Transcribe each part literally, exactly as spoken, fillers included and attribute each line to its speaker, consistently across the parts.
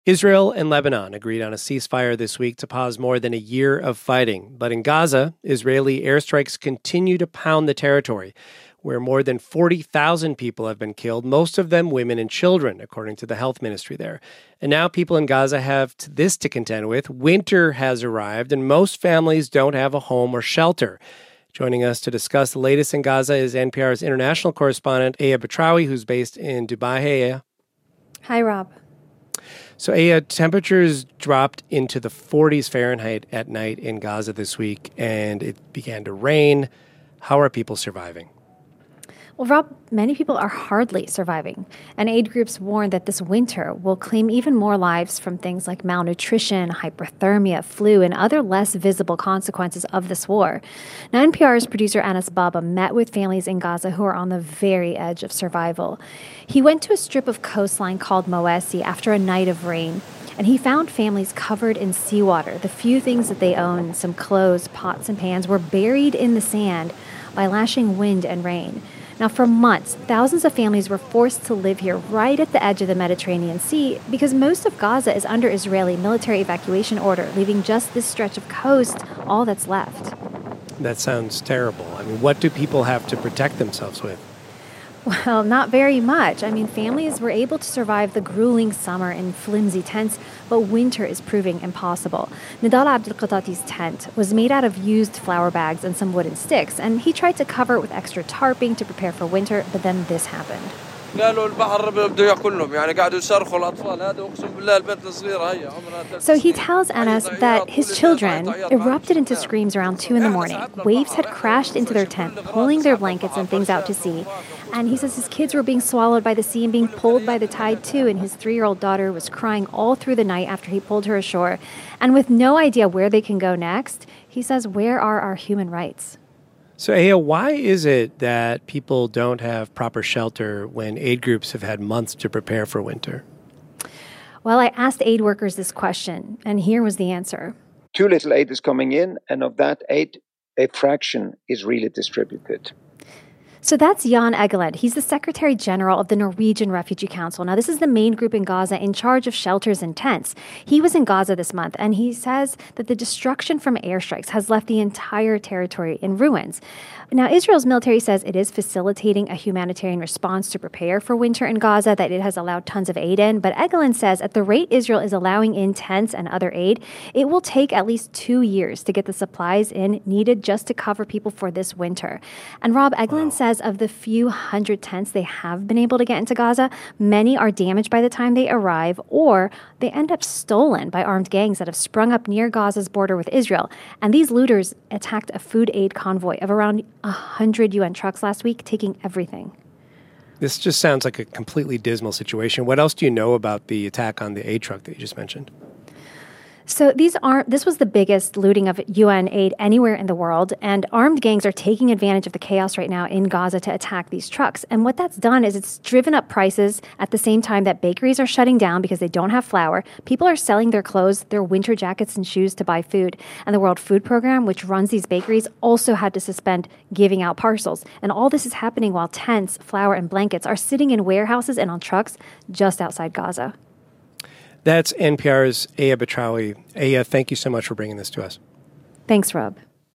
Speaker 1: Israel and Lebanon agreed on a ceasefire this week to pause more than a year of fighting. But in Gaza, Israeli airstrikes continue to pound the territory, where more than forty thousand people have been killed, most of them women and children, according to the health ministry there. And now people in Gaza have this to contend with. Winter has arrived, and most families don't have a home or shelter. Joining us to discuss the latest in Gaza is N P R's international correspondent, Aya Batrawi, who's based in Dubai. Hey, Aya.
Speaker 2: Hi, Rob.
Speaker 1: So, Aya, temperatures dropped into the forties Fahrenheit at night in Gaza this week, and it began to rain. How are people surviving?
Speaker 2: Well, Rob, many people are hardly surviving, and aid groups warn that this winter will claim even more lives from things like malnutrition, hypothermia, flu, and other less visible consequences of this war. Now, N P R's producer Anas Baba met with families in Gaza who are on the very edge of survival. He went to a strip of coastline called Moesi after a night of rain, and he found families covered in seawater. The few things that they owned, some clothes, pots, and pans, were buried in the sand by lashing wind and rain. Now, for months, thousands of families were forced to live here right at the edge of the Mediterranean Sea because most of Gaza is under Israeli military evacuation order, leaving just this stretch of coast all that's left.
Speaker 1: That sounds terrible. I mean, what do people have to protect themselves with?
Speaker 2: Well, not very much. I mean, families were able to survive the grueling summer in flimsy tents, but winter is proving impossible. Nidal Abdelqatati's tent was made out of used flour bags and some wooden sticks, and he tried to cover it with extra tarping to prepare for winter, but then this happened. So he tells Anas that his children erupted into screams around two in the morning. Waves had crashed into their tent, pulling their blankets and things out to sea. And he says his kids were being swallowed by the sea and being pulled by the tide too. And his three-year-old daughter was crying all through the night after he pulled her ashore. And with no idea where they can go next, he says, where are our human rights?
Speaker 1: So, Aya, why is it that people don't have proper shelter when aid groups have had months to prepare for winter?
Speaker 2: Well, I asked aid workers this question, and here was the answer.
Speaker 3: Too little aid is coming in, and of that aid, a fraction is really distributed.
Speaker 2: So that's Jan Egeland. He's the Secretary General of the Norwegian Refugee Council. Now, this is the main group in Gaza in charge of shelters and tents. He was in Gaza this month, and he says that the destruction from airstrikes has left the entire territory in ruins. Now, Israel's military says it is facilitating a humanitarian response to prepare for winter in Gaza, that it has allowed tons of aid in. But Egeland says at the rate Israel is allowing in tents and other aid, it will take at least two years to get the supplies in needed just to cover people for this winter. And Rob, Egeland wow. says of the few hundred tents they have been able to get into Gaza, many are damaged by the time they arrive, or they end up stolen by armed gangs that have sprung up near Gaza's border with Israel. And these looters attacked a food aid convoy of around one hundred U N trucks last week, taking everything.
Speaker 1: This just sounds like a completely dismal situation. What else do you know about the attack on the aid truck that you just mentioned?
Speaker 2: So these are this was the biggest looting of U N aid anywhere in the world, and armed gangs are taking advantage of the chaos right now in Gaza to attack these trucks. And what that's done is it's driven up prices at the same time that bakeries are shutting down because they don't have flour. People are selling their clothes, their winter jackets and shoes to buy food. And the World Food Program, which runs these bakeries, also had to suspend giving out parcels. And all this is happening while tents, flour, and blankets are sitting in warehouses and on trucks just outside Gaza.
Speaker 1: That's N P R's Aya Batrawi. Aya, thank you so much for bringing this to us.
Speaker 2: Thanks, Rob.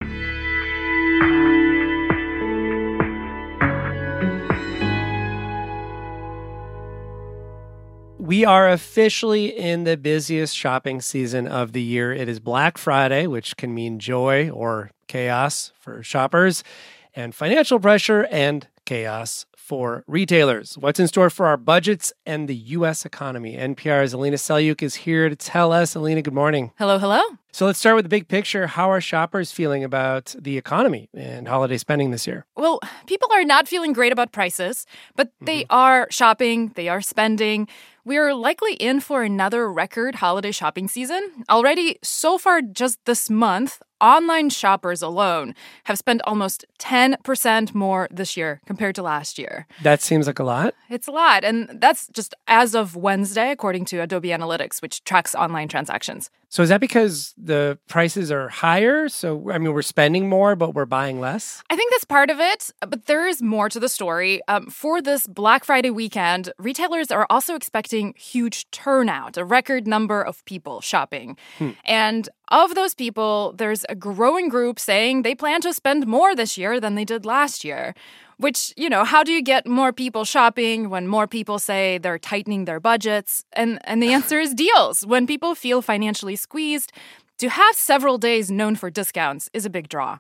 Speaker 1: We are officially in the busiest shopping season of the year. It is Black Friday, which can mean joy or chaos for shoppers, and financial pressure and chaos for retailers. What's in store for our budgets and the U S economy? N P R's Alina Selyukh is here to tell us. Alina, good morning.
Speaker 4: Hello, hello.
Speaker 1: So let's start with the big picture. How are shoppers feeling about the economy and holiday spending this year?
Speaker 4: Well, people are not feeling great about prices, but they mm-hmm. are shopping, they are spending. We're likely in for another record holiday shopping season. Already, so far just this month, online shoppers alone have spent almost ten percent more this year compared to last year.
Speaker 1: That seems like a lot.
Speaker 4: It's a lot, and that's just as of Wednesday, according to Adobe Analytics, which tracks online transactions.
Speaker 1: So is that because the prices are higher? So, I mean, we're spending more, but we're buying less?
Speaker 4: I think that's part of it, but there is more to the story. Um, for this Black Friday weekend, retailers are also expecting huge turnout, a record number of people shopping. Hmm. And of those people, there's a growing group saying they plan to spend more this year than they did last year. Which, you know, how do you get more people shopping when more people say they're tightening their budgets? And and the answer is deals. When people feel financially squeezed, to have several days known for discounts is a big draw.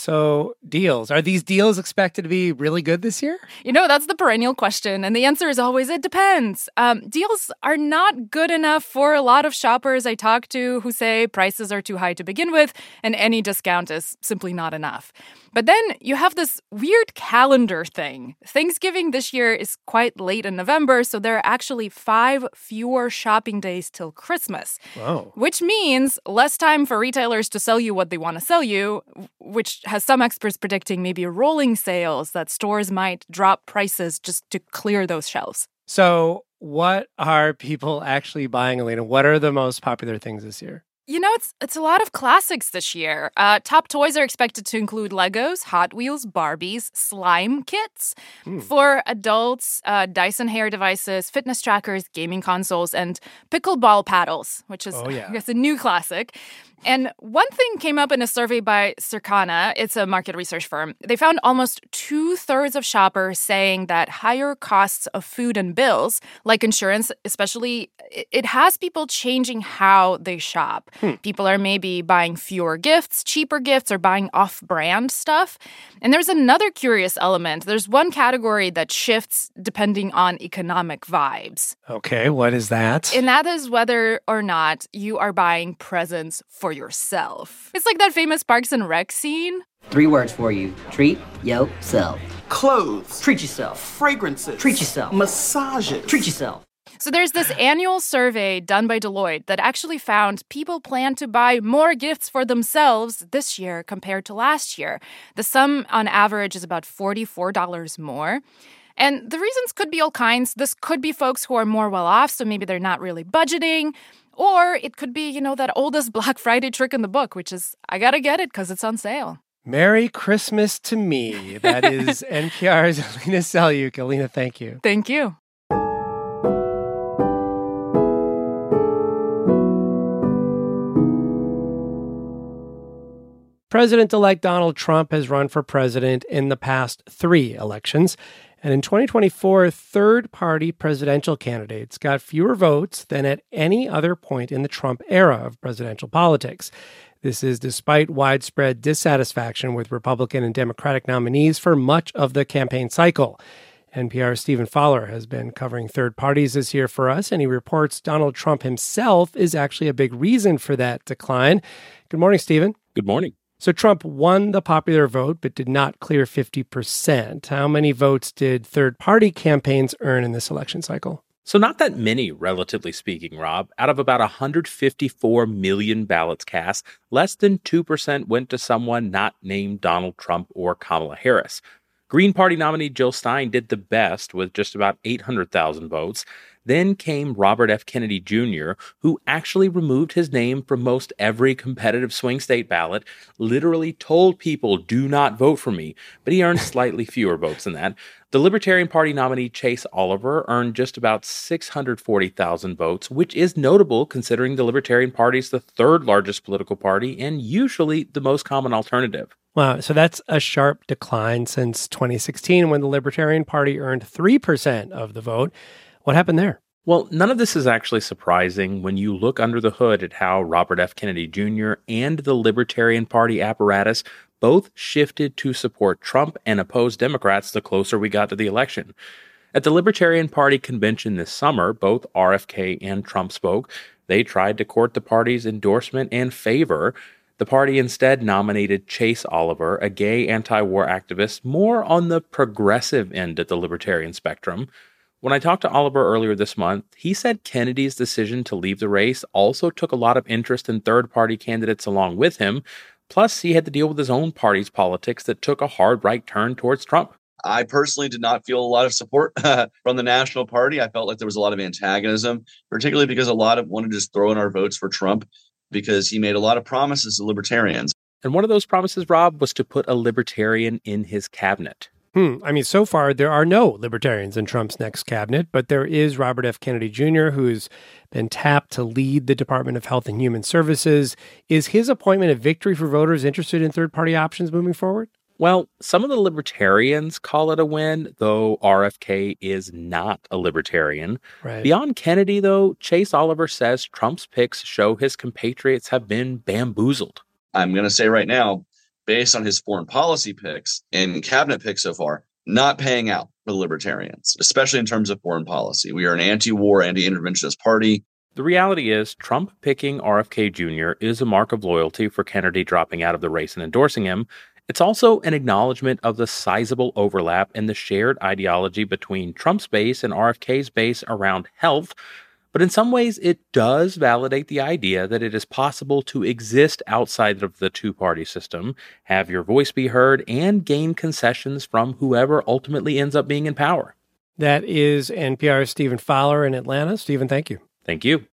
Speaker 1: So deals. Are these deals expected to be really good this year?
Speaker 4: You know, that's the perennial question. And the answer is always, it depends. Um, deals are not good enough for a lot of shoppers I talk to who say prices are too high to begin with, and any discount is simply not enough. But then you have this weird calendar thing. Thanksgiving this year is quite late in November, so there are actually five fewer shopping days till Christmas.
Speaker 1: Whoa.
Speaker 4: Which means less time for retailers to sell you what they want to sell you, which has some experts predicting maybe rolling sales, that stores might drop prices just to clear those shelves.
Speaker 1: So what are people actually buying, Alina? What are the most popular things this year?
Speaker 4: You know, it's it's a lot of classics this year. Uh, top toys are expected to include Legos, Hot Wheels, Barbies, slime kits. Mm. For adults, uh, Dyson hair devices, fitness trackers, gaming consoles, and pickleball paddles, which is,
Speaker 1: oh, yeah.
Speaker 4: I guess, a new classic. And one thing came up in a survey by Circana. It's a market research firm. They found almost two-thirds of shoppers saying that higher costs of food and bills, like insurance especially, it has people changing how they shop. Hmm. People are maybe buying fewer gifts, cheaper gifts, or buying off-brand stuff. And there's another curious element. There's one category that shifts depending on economic vibes.
Speaker 1: Okay, what is that?
Speaker 4: And that is whether or not you are buying presents for yourself. It's like that famous Parks and Rec scene.
Speaker 5: Three words for you. Treat yourself.
Speaker 6: Clothes.
Speaker 5: Treat yourself.
Speaker 6: Fragrances.
Speaker 5: Treat yourself.
Speaker 6: Massages.
Speaker 5: Treat yourself.
Speaker 4: So there's this annual survey done by Deloitte that actually found people plan to buy more gifts for themselves this year compared to last year. The sum on average is about forty-four dollars more. And the reasons could be all kinds. This could be folks who are more well off, so maybe they're not really budgeting. Or it could be, you know, that oldest Black Friday trick in the book, which is, I gotta get it because it's on sale.
Speaker 1: Merry Christmas to me. That is N P R's Alina Selyukh. Alina, thank you.
Speaker 4: Thank you.
Speaker 1: President-elect Donald Trump has run for president in the past three elections. And in twenty twenty-four, third-party presidential candidates got fewer votes than at any other point in the Trump era of presidential politics. This is despite widespread dissatisfaction with Republican and Democratic nominees for much of the campaign cycle. N P R's Stephen Fowler has been covering third parties this year for us, and he reports Donald Trump himself is actually a big reason for that decline. Good morning, Stephen.
Speaker 7: Good morning.
Speaker 1: So Trump won the popular vote, but did not clear fifty percent. How many votes did third-party campaigns earn in this election cycle?
Speaker 7: So not that many, relatively speaking, Rob. Out of about one hundred fifty-four million ballots cast, less than two percent went to someone not named Donald Trump or Kamala Harris. Green Party nominee Jill Stein did the best with just about eight hundred thousand votes. Then came Robert F. Kennedy Junior, who actually removed his name from most every competitive swing state ballot, literally told people, do not vote for me, but he earned slightly fewer votes than that. The Libertarian Party nominee Chase Oliver earned just about six hundred forty thousand votes, which is notable considering the Libertarian Party is the third largest political party and usually the most common alternative.
Speaker 1: Wow, so that's a sharp decline since twenty sixteen when the Libertarian Party earned three percent of the vote. What happened there?
Speaker 7: Well, none of this is actually surprising when you look under the hood at how Robert F. Kennedy Junior and the Libertarian Party apparatus both shifted to support Trump and oppose Democrats the closer we got to the election. At the Libertarian Party convention this summer, both R F K and Trump spoke. They tried to court the party's endorsement and favor. The party instead nominated Chase Oliver, a gay anti-war activist, more on the progressive end of the libertarian spectrum. When I talked to Oliver earlier this month, he said Kennedy's decision to leave the race also took a lot of interest in third-party candidates along with him. Plus, he had to deal with his own party's politics that took a hard right turn towards Trump.
Speaker 8: I personally did not feel a lot of support from the National Party. I felt like there was a lot of antagonism, particularly because a lot of wanted to just throw in our votes for Trump. because he made a lot of promises to libertarians.
Speaker 7: And one of those promises, Rob, was to put a libertarian in his cabinet.
Speaker 1: Hmm. I mean, so far, there are no libertarians in Trump's next cabinet, but there is Robert F. Kennedy Junior, who's been tapped to lead the Department of Health and Human Services. Is his appointment a victory for voters interested in third-party options moving forward?
Speaker 7: Well, some of the libertarians call it a win, though R F K is not a libertarian.
Speaker 1: Right.
Speaker 7: Beyond Kennedy, though, Chase Oliver says Trump's picks show his compatriots have been bamboozled.
Speaker 8: I'm going to say right now, based on his foreign policy picks and cabinet picks so far, not paying out for the libertarians, especially in terms of foreign policy. We are an anti-war, anti-interventionist party.
Speaker 7: The reality is Trump picking R F K Junior is a mark of loyalty for Kennedy dropping out of the race and endorsing him. It's also an acknowledgement of the sizable overlap in the shared ideology between Trump's base and R F K's base around health. But in some ways, it does validate the idea that it is possible to exist outside of the two-party system, have your voice be heard, and gain concessions from whoever ultimately ends up being in power.
Speaker 1: That is N P R's Stephen Fowler in Atlanta. Stephen, thank you.
Speaker 7: Thank you.